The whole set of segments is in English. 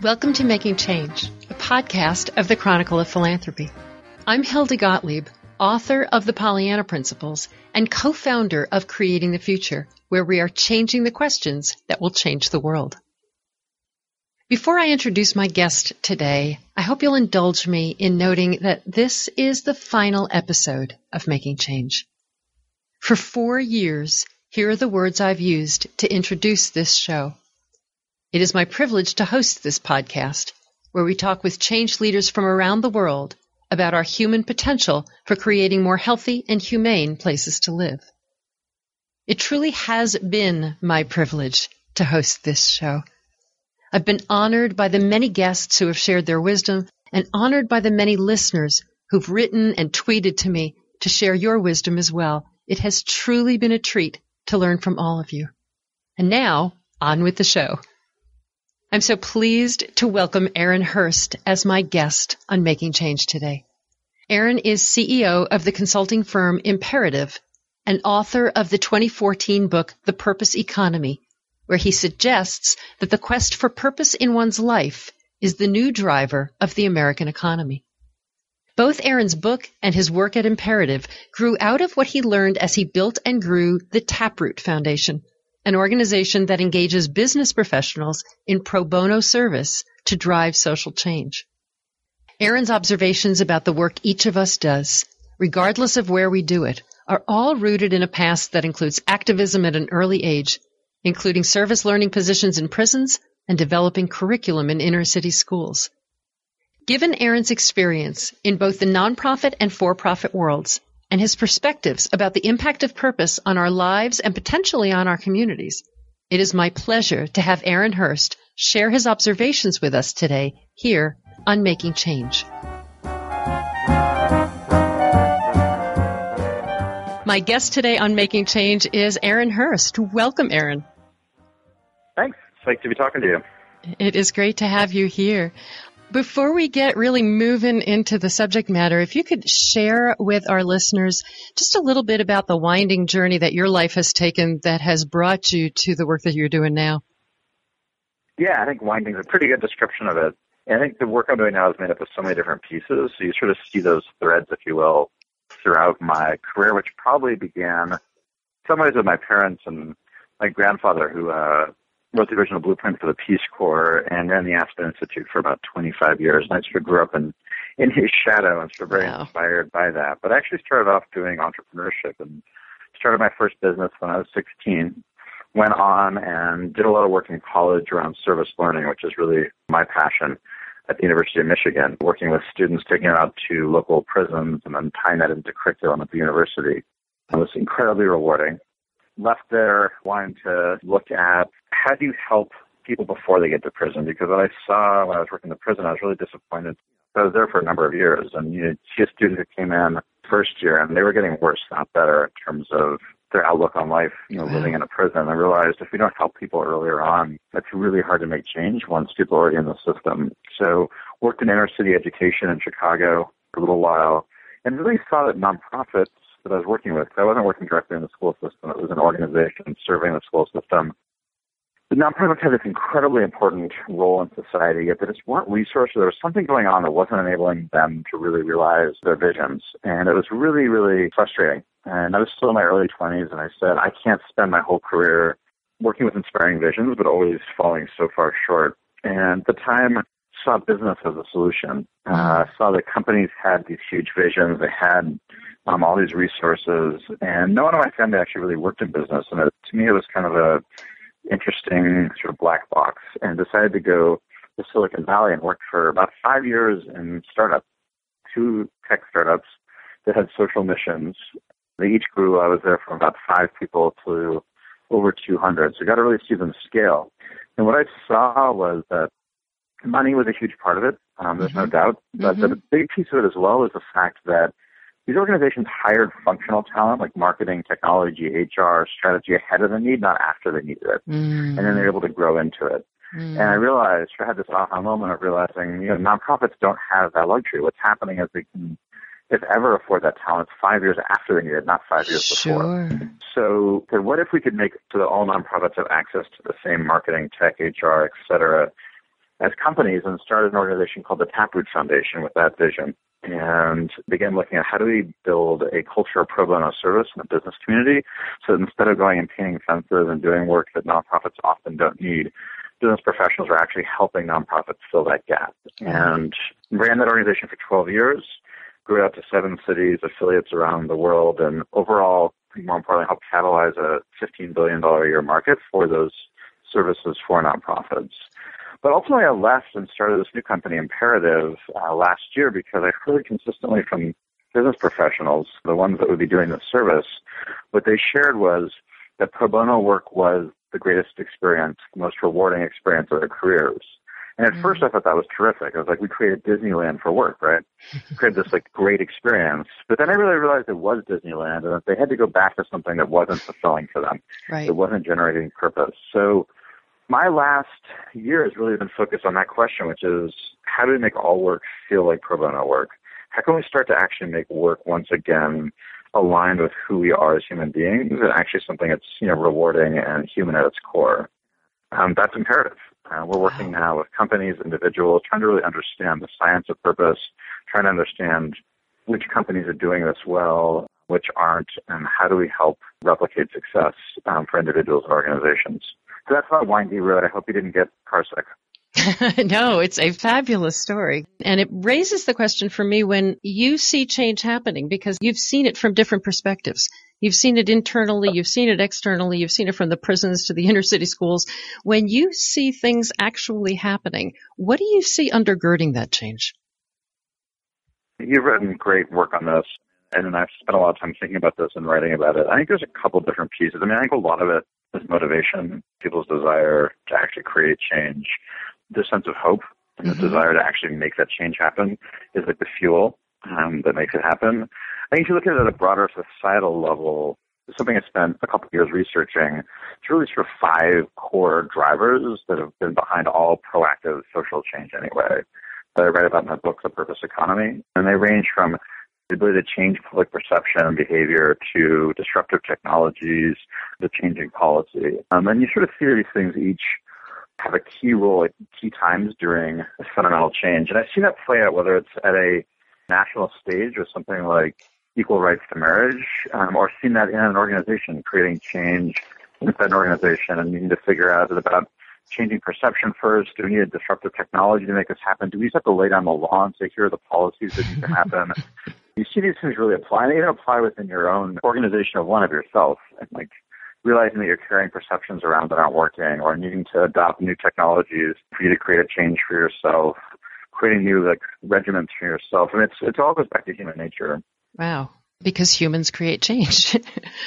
Welcome to Making Change, a podcast of the Chronicle of Philanthropy. I'm Hilda Gottlieb, author of The Pollyanna Principles and co-founder of Creating the Future, where we are changing the questions that will change the world. Before I introduce my guest today, I hope you'll indulge me in noting that this is the final episode of Making Change. For 4 years, here are the words I've used to introduce this show. It is my privilege to host this podcast, where we talk with change leaders from around the world about our human potential for creating more healthy and humane places to live. It truly has been my privilege to host this show. I've been honored by the many guests who have shared their wisdom and honored by the many listeners who've written and tweeted to me to share your wisdom as well. It has truly been a treat to learn from all of you. And now, on with the show. I'm so pleased to welcome Aaron Hurst as my guest on Making Change today. Aaron is CEO of the consulting firm Imperative and author of the 2014 book, The Purpose Economy, where he suggests that the quest for purpose in one's life is the new driver of the American economy. Both Aaron's book and his work at Imperative grew out of what he learned as he built and grew the Taproot Foundation, an organization that engages business professionals in pro bono service to drive social change. Aaron's observations about the work each of us does, regardless of where we do it, are all rooted in a past that includes activism at an early age, including service learning positions in prisons and developing curriculum in inner-city schools. Given Aaron's experience in both the nonprofit and for-profit worlds, and his perspectives about the impact of purpose on our lives and potentially on our communities, it is my pleasure to have Aaron Hurst share his observations with us today here on Making Change. My guest today on Making Change is Aaron Hurst. Welcome, Aaron. Thanks. It's great to be talking to you. It is great to have you here. Before we get really moving into the subject matter, if you could share with our listeners just a little bit about the winding journey that your life has taken that has brought you to the work that you're doing now. Yeah, I think winding is a pretty good description of it. And I think the work I'm doing now is made up of so many different pieces. So you sort of see those threads, if you will, throughout my career, which probably began in some ways with my parents and my grandfather, who wrote the original blueprint for the Peace Corps and ran the Aspen Institute for about 25 years. And I sort of grew up in his shadow and sort of very inspired by that. But I actually started off doing entrepreneurship and started my first business when I was 16. Went on and did a lot of work in college around service learning, which is really my passion, at the University of Michigan, working with students, taking them out to local prisons and then tying that into curriculum at the university. It was incredibly rewarding. Left there wanting to look at how do you help people before they get to prison, because what I saw when I was working in the prison, I was really disappointed. I was there for a number of years, and you see a student who came in first year, and they were getting worse, not better, in terms of their outlook on life, living in a prison. I realized if we don't help people earlier on, it's really hard to make change once people are already in the system. So worked in inner city education in Chicago for a little while, and really saw that nonprofits that I was working with, I wasn't working directly in the school system, it was an organization serving the school system. The nonprofits had this incredibly important role in society, yet there just weren't resources. There was something going on that wasn't enabling them to really realize their visions. And it was really, really frustrating. And I was still in my early 20s, and I said, I can't spend my whole career working with inspiring visions, but always falling so far short. And at the time, saw business as a solution. Saw that companies had these huge visions. They had all these resources, and no one in my family actually really worked in business. And to me, it was kind of a interesting sort of black box, and decided to go to Silicon Valley and worked for about 5 years in startups, 2 tech startups that had social missions. They each grew. I was there from about 5 people to over 200. So I got to really see them scale. And what I saw was that money was a huge part of it. There's no doubt. But the big piece of it as well is the fact that these organizations hired functional talent like marketing, technology, HR, strategy ahead of the need, not after they needed it. And then they're able to grow into it. And I realized, I had this aha moment of realizing, nonprofits don't have that luxury. What's happening is they can, if ever, afford that talent 5 years after they need it, not 5 years before. So what if we could make so that all nonprofits have access to the same marketing, tech, HR, et cetera, as companies and started an organization called the Taproot Foundation with that vision, and began looking at how do we build a culture of pro bono service in the business community so that instead of going and painting fences and doing work that nonprofits often don't need, business professionals are actually helping nonprofits fill that gap. And ran that organization for 12 years, grew out to 7 cities, affiliates around the world, and overall, more importantly, helped catalyze a $15 billion a year market for those services for nonprofits. But ultimately, I left and started this new company, Imperative, last year because I heard consistently from business professionals, the ones that would be doing this service, what they shared was that pro bono work was the greatest experience, the most rewarding experience of their careers. And at first I thought that was terrific. I was like, we created Disneyland for work, right? We created this like great experience. But then I really realized it was Disneyland and that they had to go back to something that wasn't fulfilling for them. Right. It wasn't generating purpose. So my last year has really been focused on that question, which is how do we make all work feel like pro bono work? How can we start to actually make work once again aligned with who we are as human beings and actually something that's, rewarding and human at its core? That's Imperative. We're working now with companies, individuals, trying to really understand the science of purpose, trying to understand which companies are doing this well, which aren't, and how do we help replicate success for individuals and organizations. So that's not a windy road. I hope you didn't get carsick. No, it's a fabulous story. And it raises the question for me when you see change happening, because you've seen it from different perspectives. You've seen it internally, you've seen it externally, you've seen it from the prisons to the inner city schools. When you see things actually happening, what do you see undergirding that change? You've written great work on this, and I've spent a lot of time thinking about this and writing about it. I think there's a couple different pieces. I think a lot of it is motivation, people's desire to actually create change. The sense of hope and the desire to actually make that change happen is like the fuel that makes it happen. I think if you look at it at a broader societal level, something I spent a couple of years researching, it's really sort of 5 core drivers that have been behind all proactive social change anyway, that I write about in my book, The Purpose Economy. And they range from the ability to change public perception and behavior to disruptive technologies, to changing policy. And you sort of see these things each have a key role at key times during a fundamental change. And I've seen that play out, whether it's at a national stage with something like equal rights to marriage, or seen that in an organization, creating change inside an organization and needing to figure out, is it about changing perception first? Do we need a disruptive technology to make this happen? Do we just have to lay down the law and say, here are the policies that need to happen? You see these things really apply, and they even apply within your own organization of one of yourself. And like realizing that you're carrying perceptions around that aren't working, or needing to adopt new technologies for you to create a change for yourself, creating new regimens for yourself. And it all goes back to human nature. Wow. Because humans create change.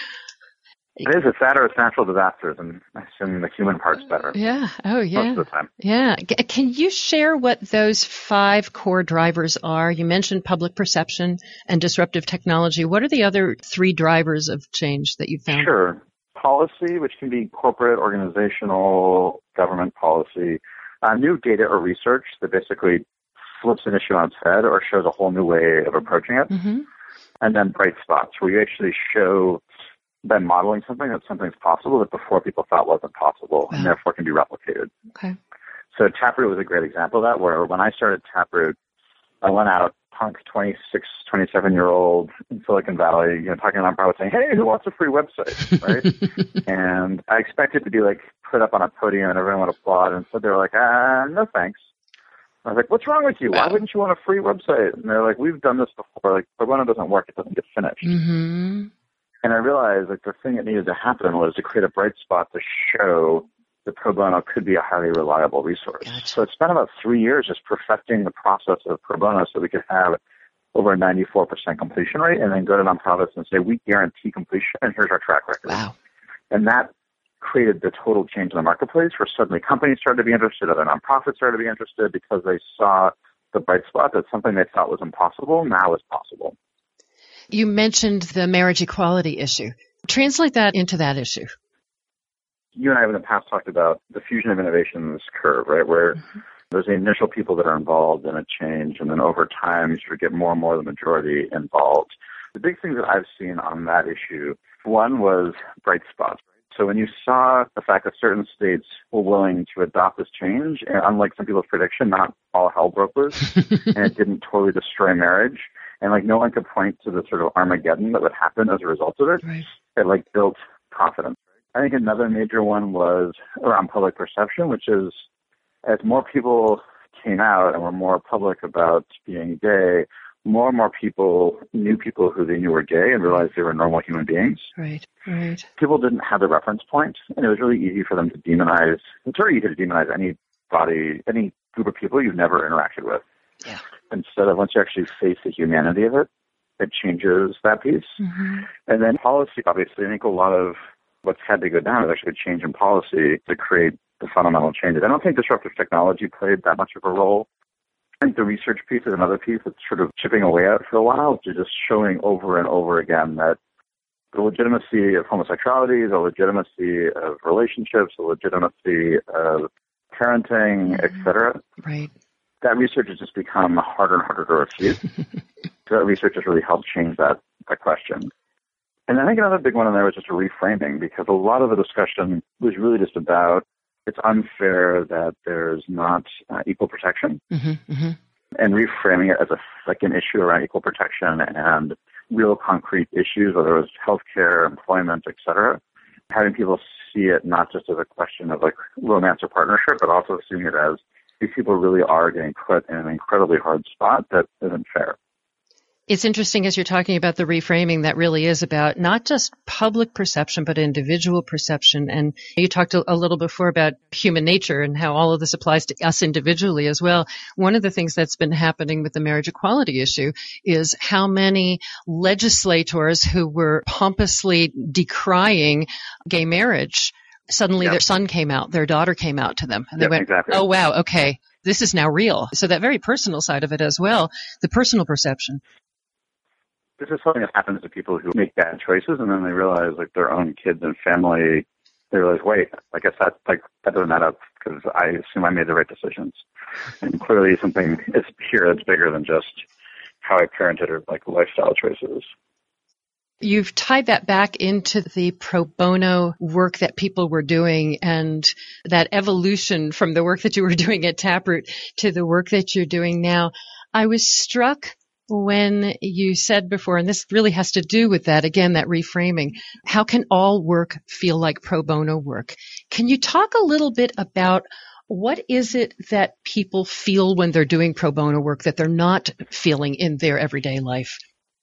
It is. It's that or it's natural disasters, and I assume the human part's better. Yeah. Oh, yeah. Most of the time. Yeah. Can you share what those 5 core drivers are? You mentioned public perception and disruptive technology. What are the other 3 drivers of change that you found? Sure. Policy, which can be corporate, organizational, government policy. New data or research that basically flips an issue on its head or shows a whole new way of approaching it. Mm-hmm. And then bright spots, where you actually show by modeling something that something's possible that before people thought wasn't possible, and therefore can be replicated. Okay. So Taproot was a great example of that, where when I started Taproot, I went out, punk 26, 27-year-old in Silicon Valley, talking to nonprofits saying, hey, who wants a free website, right? And I expected to be put up on a podium and everyone would applaud, and so they were like, no thanks. I was like, what's wrong with you? Why wouldn't you want a free website? And they're like, we've done this before. But when it doesn't work, it doesn't get finished. Mm-hmm. And I realized the thing that needed to happen was to create a bright spot to show that pro bono could be a highly reliable resource. Gotcha. So it spent about 3 years just perfecting the process of pro bono so we could have over a 94% completion rate, and then go to nonprofits and say, we guarantee completion, and here's our track record. Wow. And that created the total change in the marketplace, where suddenly companies started to be interested, other nonprofits started to be interested, because they saw the bright spot that something they thought was impossible now is possible. You mentioned the marriage equality issue. Translate that into that issue. You and I have in the past talked about the fusion of innovations curve, right, where there's the initial people that are involved in a change, and then over time you sort of get more and more of the majority involved. The big thing that I've seen on that issue, one was bright spots. So when you saw the fact that certain states were willing to adopt this change, and unlike some people's prediction, not all hell broke loose, and it didn't totally destroy marriage, and like no one could point to the sort of Armageddon that would happen as a result of it, Right. it like built confidence. I think another major one was around public perception, which is as more people came out and were more public about being gay, more and more people knew people who they knew were gay and realized they were normal human beings. Right. Right. People didn't have the reference point, and it was really easy for them to demonize. It's very easy to demonize anybody, any group of people you've never interacted with. Yeah. Instead of once you actually face the humanity of it, it changes that piece. Mm-hmm. And then policy, obviously, I think a lot of what's had to go down is actually a change in policy to create the fundamental changes. I don't think disruptive technology played that much of a role. I think the research piece is another piece that's sort of chipping away at it for a while, which is just showing over and over again that the legitimacy of homosexuality, the legitimacy of relationships, the legitimacy of parenting, etc. Right. That research has just become harder and harder to refute. So that research has really helped change that question. And I think another big one in there was just a reframing, because a lot of the discussion was really just about it's unfair that there's not equal protection, Mm-hmm. Mm-hmm. and reframing it as an issue around equal protection and real concrete issues, whether it was healthcare, employment, et cetera. Having people see it not just as a question of like romance or partnership, but also seeing it as these people really are getting put in an incredibly hard spot that isn't fair. It's interesting as you're talking about the reframing that really is about not just public perception, but individual perception. And you talked a little before about human nature and how all of this applies to us individually as well. One of the things that's been happening with the marriage equality issue is how many legislators who were pompously decrying gay marriage, suddenly their son came out, their daughter came out to them, and they went, exactly. Oh, wow, okay, this is now real. So that very personal side of it as well, the personal perception. This is something that happens to people who make bad choices, and then they realize, like, their own kids and family, they realize, wait, I guess that doesn't add up, because I assume I made the right decisions. And clearly something is here that's bigger than just how I parented or, like, lifestyle choices. You've tied that back into the pro bono work that people were doing and that evolution from the work that you were doing at Taproot to the work that you're doing now. I was struck when you said before, and this really has to do with that, again, that reframing, how can all work feel like pro bono work? Can you talk a little bit about what is it that people feel when they're doing pro bono work that they're not feeling in their everyday life?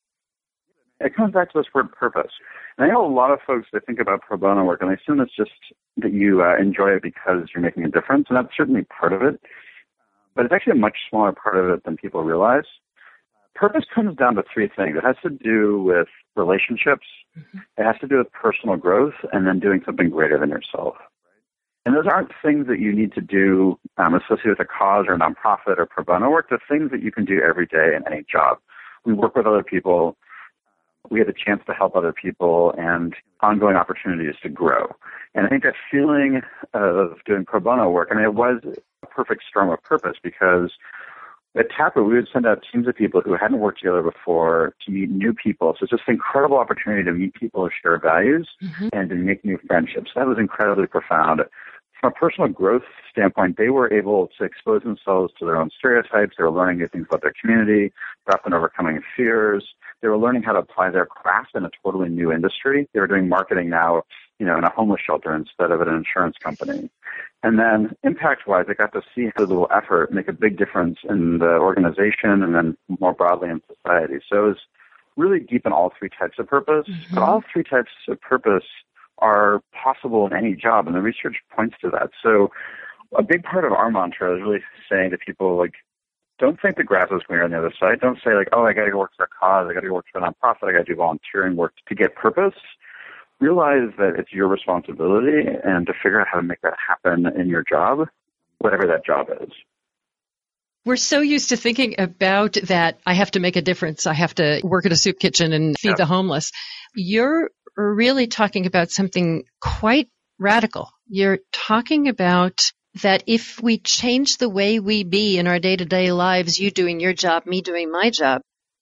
It comes back to this word purpose. And I know a lot of folks that think about pro bono work, and they assume it's just that you enjoy it because you're making a difference, and that's certainly part of it. But it's actually a much smaller part of it than people realize. Purpose comes down to three things. It has to do with relationships, it has to do with personal growth, and then doing something greater than yourself. And those aren't things that you need to do associated with a cause or a nonprofit or pro bono work. They're things that you can do every day in any job. We work with other people. We have a chance to help other people and ongoing opportunities to grow. And I think that feeling of doing pro bono work, I mean, it was a perfect storm of purpose, because at Taproot, we would send out teams of people who hadn't worked together before to meet new people. So it's just an incredible opportunity to meet people who share values and to make new friendships. That was incredibly profound. From a personal growth standpoint, they were able to expose themselves to their own stereotypes. They were learning new things about their community. They're often overcoming fears. They were learning how to apply their craft in a totally new industry. They were doing marketing now, in a homeless shelter instead of at an insurance company. And then impact-wise, I got to see how a little effort make a big difference in the organization and then more broadly in society. So it was really deep in all three types of purpose. But all three types of purpose are possible in any job, and the research points to that. So a big part of our mantra is really saying to people, like, don't think the grass is greener on the other side. Don't say, like, oh, I got to go work for a cause, I got to go work for a nonprofit, I got to do volunteering work to get purpose. Realize that it's your responsibility and to figure out how to make that happen in your job, whatever that job is. We're so used to thinking about that I have to make a difference, I have to work at a soup kitchen and feed the homeless. You're really talking about something quite radical. You're talking about that if we change the way we be in our day-to-day lives, you doing your job, me doing my job,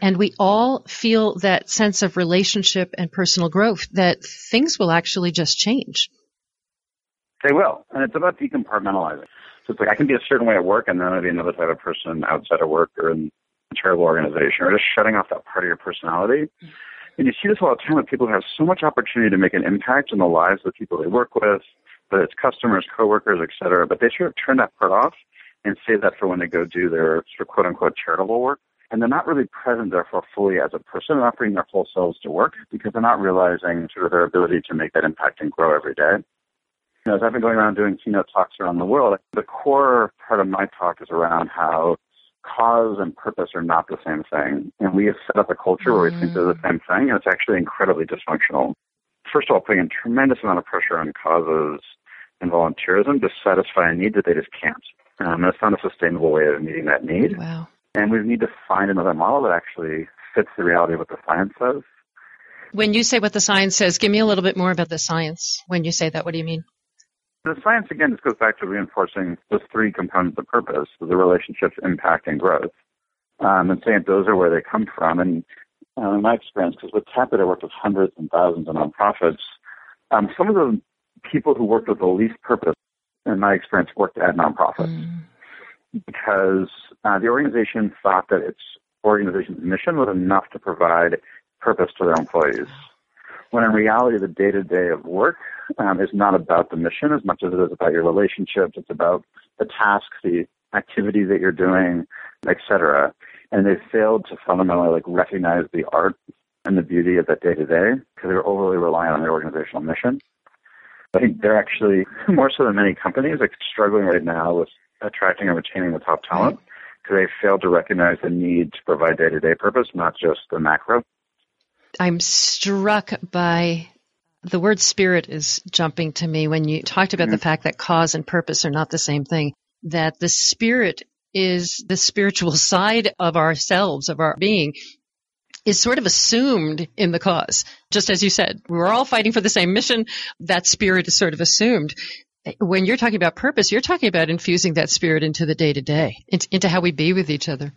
and we all feel that sense of relationship and personal growth, that things will actually just change. They will. And it's about decompartmentalizing. So it's like I can be a certain way at work and then I'll be another type of person outside of work or in a charitable organization, or just shutting off that part of your personality. And you see this all the time with people who have so much opportunity to make an impact in the lives of the people they work with, whether it's customers, coworkers, et cetera, but they sort of turn that part off and save that for when they go do their sort of quote-unquote charitable work. And they're not really present, therefore, fully as a person. They're not bringing their whole selves to work because they're not realizing sort of their ability to make that impact and grow every day. You know, as I've been going around doing keynote talks around the world, the core part of my talk is around how cause and purpose are not the same thing. And we have set up a culture where we think they're the same thing, and it's actually incredibly dysfunctional. First of all, putting a tremendous amount of pressure on causes and volunteerism to satisfy a need that they just can't. And it's not a sustainable way of meeting that need. Wow. And we need to find another model that actually fits the reality of what the science says. When you say what the science says, give me a little bit more about the science. When you say that, what do you mean? The science, again, just goes back to reinforcing those three components of purpose, the relationships, impact, and growth, and saying those are where they come from. And in my experience, because with Tapit, I worked with hundreds and thousands of nonprofits, some of the people who worked with the least purpose, in my experience, worked at nonprofits because the organization thought that its organization's mission was enough to provide purpose to their employees. When in reality, the day-to-day of work is not about the mission as much as it is about your relationships. It's about the tasks, the activities that you're doing, et cetera. And they failed to fundamentally recognize the art and the beauty of that day-to-day because they were overly reliant on their organizational mission. I think they're actually, more so than many companies, struggling right now with attracting and retaining the top talent because they failed to recognize the need to provide day-to-day purpose, not just the macro. I'm struck by the word spirit is jumping to me when you talked about the fact that cause and purpose are not the same thing, that the spirit is the spiritual side of ourselves, of our being, is sort of assumed in the cause. Just as you said, we're all fighting for the same mission. That spirit is sort of assumed. When you're talking about purpose, you're talking about infusing that spirit into the day-to-day, into how we be with each other.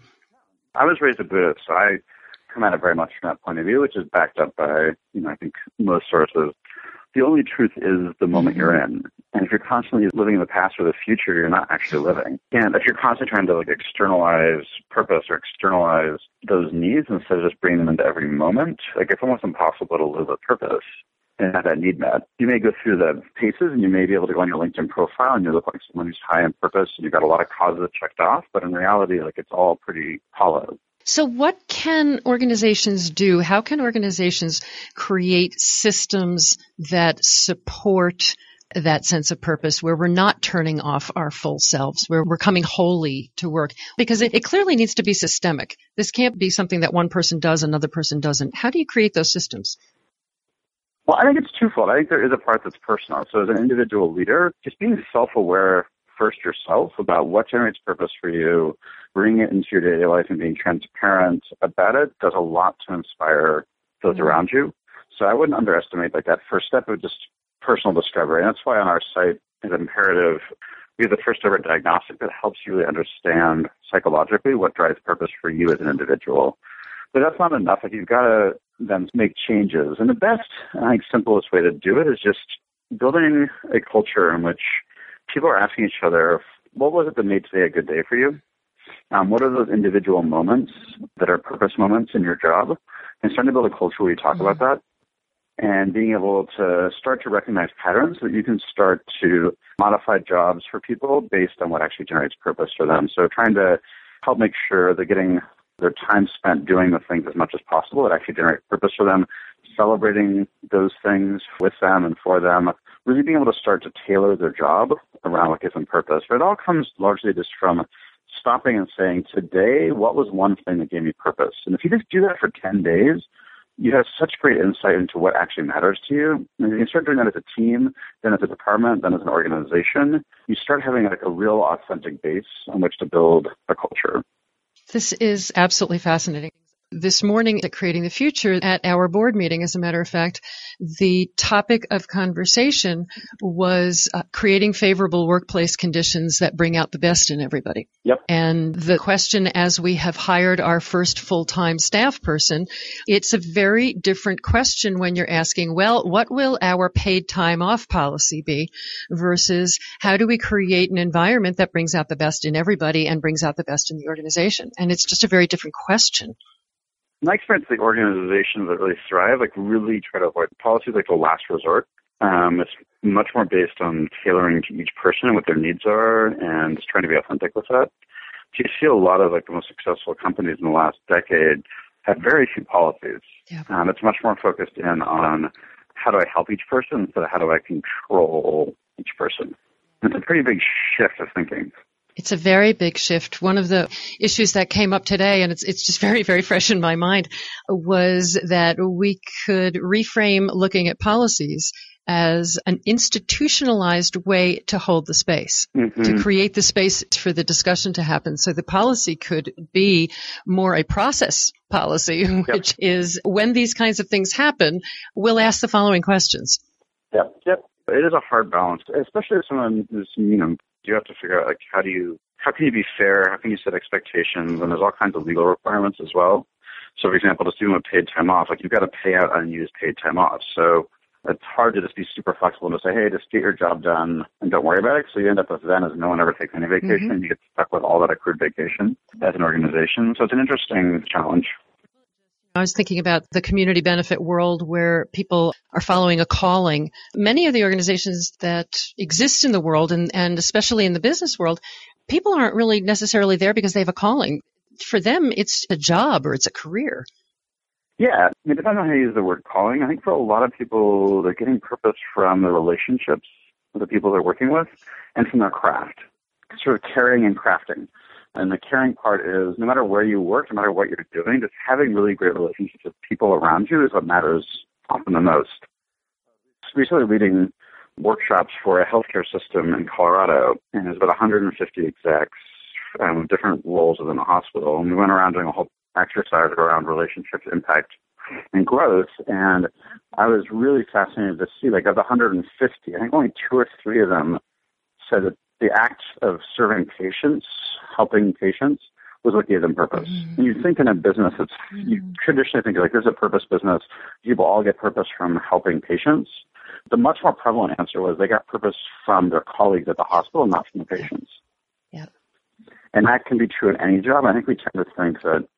I was raised a Buddhist, so I come at it very much from that point of view, which is backed up by, I think most sources. The only truth is the moment you're in. And if you're constantly living in the past or the future, you're not actually living. And if you're constantly trying to externalize purpose or externalize those needs instead of just bringing them into every moment, it's almost impossible to live with purpose and have that need met. You may go through the paces and you may be able to go on your LinkedIn profile and you look like someone who's high in purpose and you've got a lot of causes checked off, but in reality, it's all pretty hollow. So what can organizations do? How can organizations create systems that support that sense of purpose where we're not turning off our full selves, where we're coming wholly to work? Because it clearly needs to be systemic. This can't be something that one person does, another person doesn't. How do you create those systems? Well, I think it's twofold. I think there is a part that's personal. So as an individual leader, just being self-aware first yourself about what generates purpose for you, bringing it into your daily life and being transparent about it does a lot to inspire those around you. So I wouldn't underestimate that first step of just personal discovery. And that's why on our site, it's imperative, we have the first ever diagnostic that helps you really understand psychologically what drives purpose for you as an individual. But that's not enough. You've got to then make changes. And the best, I think, simplest way to do it is just building a culture in which people are asking each other, what was it that made today a good day for you? What are those individual moments that are purpose moments in your job? And starting to build a culture where you talk about that and being able to start to recognize patterns so that you can start to modify jobs for people based on what actually generates purpose for them. So trying to help make sure they're getting their time spent doing the things as much as possible that actually generate purpose for them, celebrating those things with them and for them, really being able to start to tailor their job around what gives them purpose. But it all comes largely just from stopping and saying, today, what was one thing that gave me purpose? And if you just do that for 10 days, you have such great insight into what actually matters to you. And you start doing that as a team, then as a department, then as an organization. You start having a real authentic base on which to build a culture. This is absolutely fascinating. This morning at Creating the Future, at our board meeting, as a matter of fact, the topic of conversation was creating favorable workplace conditions that bring out the best in everybody. Yep. And the question, as we have hired our first full-time staff person, it's a very different question when you're asking, well, what will our paid time off policy be versus how do we create an environment that brings out the best in everybody and brings out the best in the organization? And it's just a very different question. My experience, the organizations that really thrive, really try to avoid policies like the last resort. It's much more based on tailoring to each person and what their needs are and just trying to be authentic with that. So you see a lot of the most successful companies in the last decade have very few policies. Yeah. It's much more focused in on how do I help each person instead of how do I control each person. It's a pretty big shift of thinking. It's a very big shift. One of the issues that came up today, and it's just very, very fresh in my mind, was that we could reframe looking at policies as an institutionalized way to hold the space, to create the space for the discussion to happen. So the policy could be more a process policy, which is when these kinds of things happen, we'll ask the following questions. Yep. It is a hard balance, especially if someone is, you have to figure out, how can you be fair? How can you set expectations? And there's all kinds of legal requirements as well. So, for example, just doing with paid time off, you've got to pay out unused paid time off. So it's hard to just be super flexible and to say, hey, just get your job done and don't worry about it. So you end up with then as no one ever takes any vacation. And you get stuck with all that accrued vacation as an organization. So it's an interesting challenge. I was thinking about the community benefit world where people are following a calling. Many of the organizations that exist in the world, and especially in the business world, people aren't really necessarily there because they have a calling. For them, it's a job or it's a career. Yeah, it depends on how you use the word calling. I think for a lot of people, they're getting purpose from the relationships with the people they're working with and from their craft, sort of caring and crafting. And the caring part is no matter where you work, no matter what you're doing, just having really great relationships with people around you is what matters often the most. Recently leading workshops for a healthcare system in Colorado, and there's about 150 execs with different roles within the hospital. And we went around doing a whole exercise around relationships, impact, and growth. And I was really fascinated to see, of the 150, I think only 2 or 3 of them said that the act of serving patients, helping patients, was what gave them purpose. And you think in a business, you traditionally think this is a purpose business. People all get purpose from helping patients. The much more prevalent answer was they got purpose from their colleagues at the hospital, not from the patients. Yep. And that can be true in any job. I think we tend to think that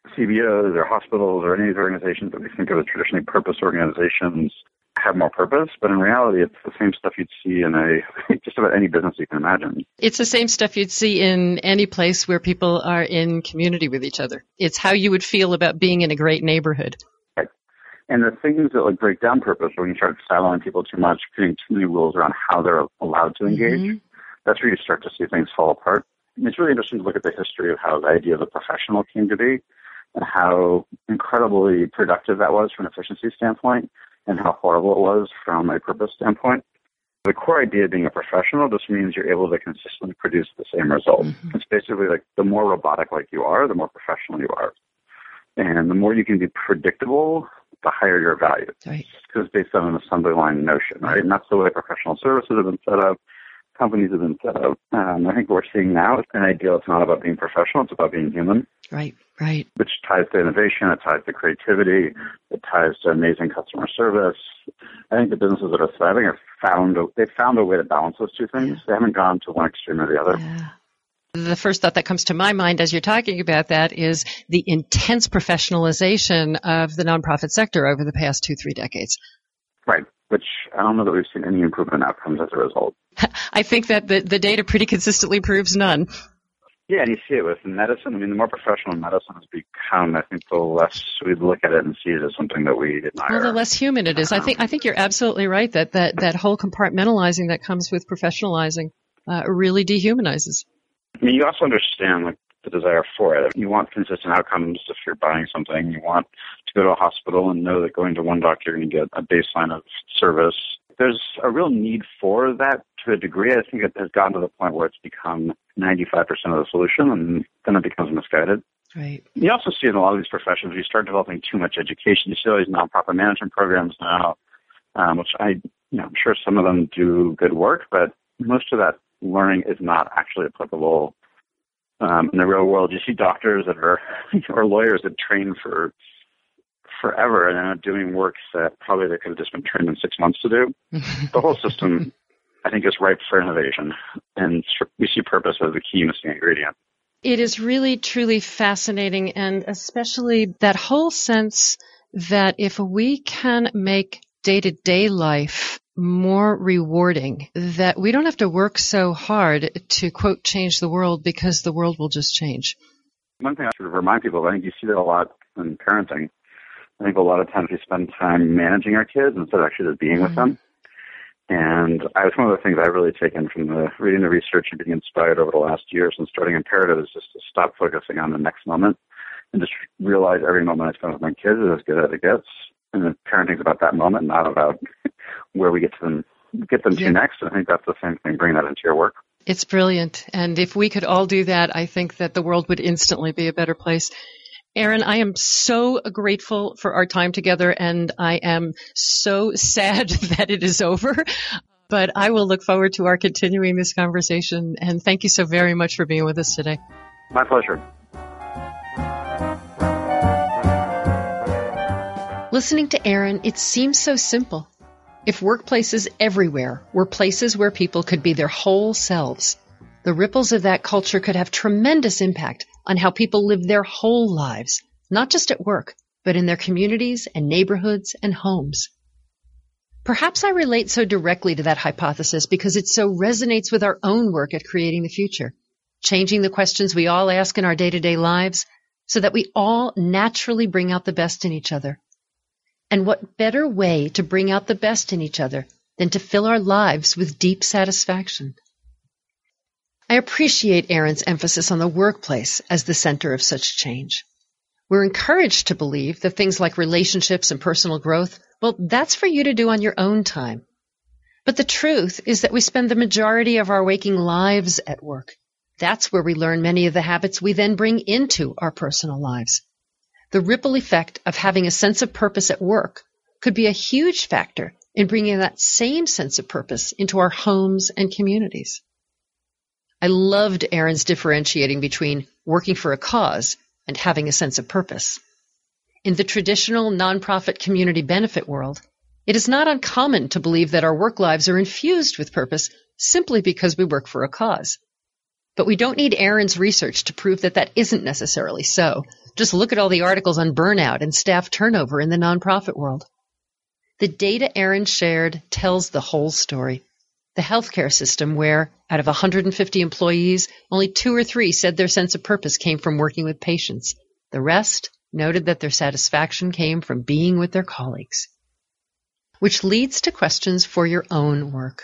CBOs or hospitals or any of these organizations that we think of as traditionally purpose organizations have more purpose, but in reality, it's the same stuff you'd see in just about any business you can imagine. It's the same stuff you'd see in any place where people are in community with each other. It's how you would feel about being in a great neighborhood. Right. And the things that break down purpose, when you start siloing people too much, creating too many rules around how they're allowed to engage, that's where you start to see things fall apart. And it's really interesting to look at the history of how the idea of the professional came to be and how incredibly productive that was from an efficiency standpoint, and how horrible it was from a purpose standpoint. The core idea of being a professional just means you're able to consistently produce the same result. It's basically the more robotic you are, the more professional you are. And the more you can be predictable, the higher your value. Right. Because it's based on an assembly line notion, right? And that's the way professional services have been set up, companies have been set up. I think what we're seeing now is an ideal. It's not about being professional, it's about being human. Right. Which ties to innovation, it ties to creativity, it ties to amazing customer service. I think the businesses that are thriving they've found a way to balance those two things. They haven't gone to one extreme or the other. Yeah. The first thought that comes to my mind as you're talking about that is the intense professionalization of the nonprofit sector over the past 2-3 decades. Right, which I don't know that we've seen any improvement in outcomes as a result. I think that the data pretty consistently proves none. Yeah, and you see it with medicine. The more professional medicine has become, I think the less we look at it and see it as something that we admire. Well, the less human it is. I think you're absolutely right that whole compartmentalizing that comes with professionalizing really dehumanizes. You also understand the desire for it. You want consistent outcomes if you're buying something. You want to go to a hospital and know that going to one doctor, you're going to get a baseline of service. There's a real need for that to a degree. I think it has gotten to the point where it's become 95% of the solution, and then it becomes misguided. Right. You also see in a lot of these professions, you start developing too much education. You see all these nonprofit management programs now, which I'm sure some of them do good work, but most of that learning is not actually applicable in the real world. You see doctors that are, or lawyers that train for forever and are doing work that probably they could have just been trained in 6 months to do. The whole system, I think, is ripe for innovation, and we see purpose as the key missing ingredient. It is really, truly fascinating, and especially that whole sense that if we can make day-to-day life more rewarding, that we don't have to work so hard to, quote, change the world, because the world will just change. One thing I should remind people, I think you see that a lot in parenting. I think a lot of times we spend time managing our kids instead of actually just being with them. And it's one of the things I've really taken from reading the research and being inspired over the last years and starting Imperative is just to stop focusing on the next moment and just realize every moment I spend with my kids is as good as it gets. And then parenting's about that moment, not about where we get them to next. I think that's the same thing, bring that into your work. It's brilliant. And if we could all do that, I think that the world would instantly be a better place. Aaron, I am so grateful for our time together, and I am so sad that it is over. But I will look forward to our continuing this conversation. And thank you so very much for being with us today. My pleasure. Listening to Aaron, it seems so simple. If workplaces everywhere were places where people could be their whole selves, the ripples of that culture could have tremendous impact on how people live their whole lives, not just at work, but in their communities and neighborhoods and homes. Perhaps I relate so directly to that hypothesis because it so resonates with our own work at Creating the Future, changing the questions we all ask in our day-to-day lives so that we all naturally bring out the best in each other. And what better way to bring out the best in each other than to fill our lives with deep satisfaction? I appreciate Aaron's emphasis on the workplace as the center of such change. We're encouraged to believe that things like relationships and personal growth, well, that's for you to do on your own time. But the truth is that we spend the majority of our waking lives at work. That's where we learn many of the habits we then bring into our personal lives. The ripple effect of having a sense of purpose at work could be a huge factor in bringing that same sense of purpose into our homes and communities. I loved Aaron's differentiating between working for a cause and having a sense of purpose. In the traditional nonprofit community benefit world, it is not uncommon to believe that our work lives are infused with purpose simply because we work for a cause. But we don't need Aaron's research to prove that that isn't necessarily so. Just look at all the articles on burnout and staff turnover in the nonprofit world. The data Aaron shared tells the whole story. The healthcare system where, out of 150 employees, only 2 or 3 said their sense of purpose came from working with patients. The rest noted that their satisfaction came from being with their colleagues. Which leads to questions for your own work.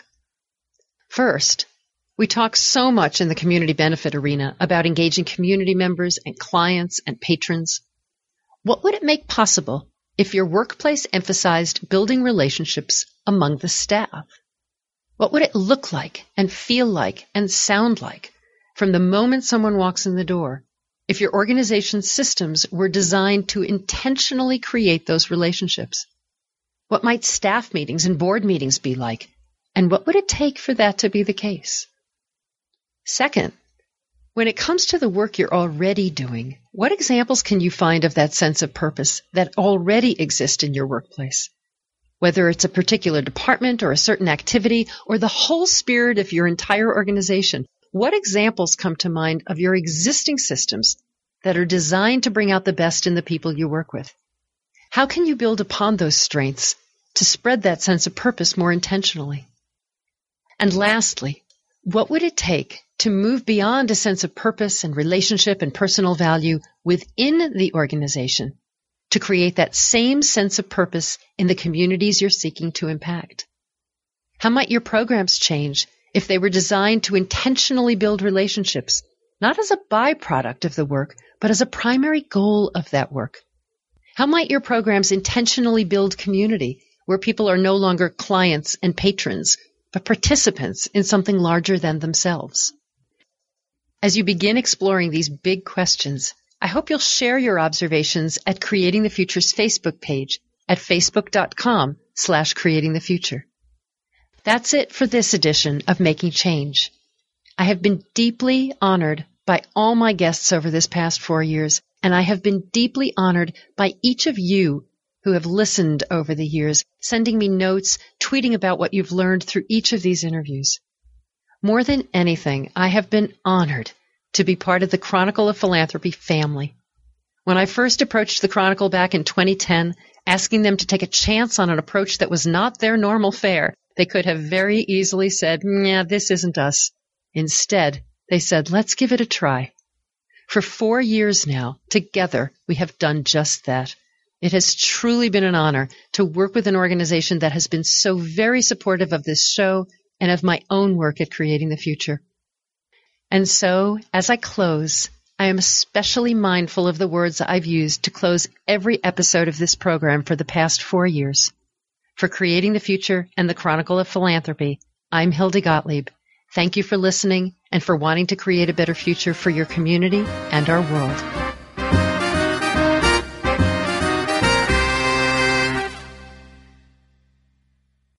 First, we talk so much in the community benefit arena about engaging community members and clients and patrons. What would it make possible if your workplace emphasized building relationships among the staff? What would it look like and feel like and sound like from the moment someone walks in the door if your organization's systems were designed to intentionally create those relationships? What might staff meetings and board meetings be like? And what would it take for that to be the case? Second, when it comes to the work you're already doing, what examples can you find of that sense of purpose that already exists in your workplace? Whether it's a particular department or a certain activity or the whole spirit of your entire organization, what examples come to mind of your existing systems that are designed to bring out the best in the people you work with? How can you build upon those strengths to spread that sense of purpose more intentionally? And lastly, what would it take to move beyond a sense of purpose and relationship and personal value within the organization to create that same sense of purpose in the communities you're seeking to impact? How might your programs change if they were designed to intentionally build relationships, not as a byproduct of the work, but as a primary goal of that work? How might your programs intentionally build community where people are no longer clients and patrons, but participants in something larger than themselves? As you begin exploring these big questions, I hope you'll share your observations at Creating the Future's Facebook page at facebook.com/creatingthefuture. That's it for this edition of Making Change. I have been deeply honored by all my guests over this past 4 years, and I have been deeply honored by each of you who have listened over the years, sending me notes, tweeting about what you've learned through each of these interviews. More than anything, I have been honored to be part of the Chronicle of Philanthropy family. When I first approached the Chronicle back in 2010, asking them to take a chance on an approach that was not their normal fare, they could have very easily said, "Yeah, this isn't us." Instead, they said, "Let's give it a try." For 4 years now, together, we have done just that. It has truly been an honor to work with an organization that has been so very supportive of this show and of my own work at Creating the Future. And so, as I close, I am especially mindful of the words I've used to close every episode of this program for the past 4 years. For Creating the Future and the Chronicle of Philanthropy, I'm Hilda Gottlieb. Thank you for listening and for wanting to create a better future for your community and our world.